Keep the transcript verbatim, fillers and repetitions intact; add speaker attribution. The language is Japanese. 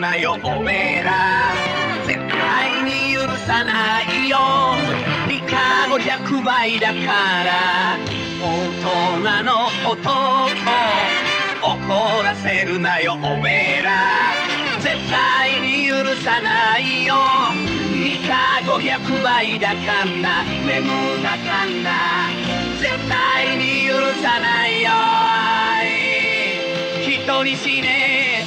Speaker 1: なよおめえら絶対に許さないよ理科のひゃくばいだから大人の男怒らせるなよおめえら絶対に許さないよ理科ごひゃくばいだから眠だかんだ絶対に許さないよ人に死ね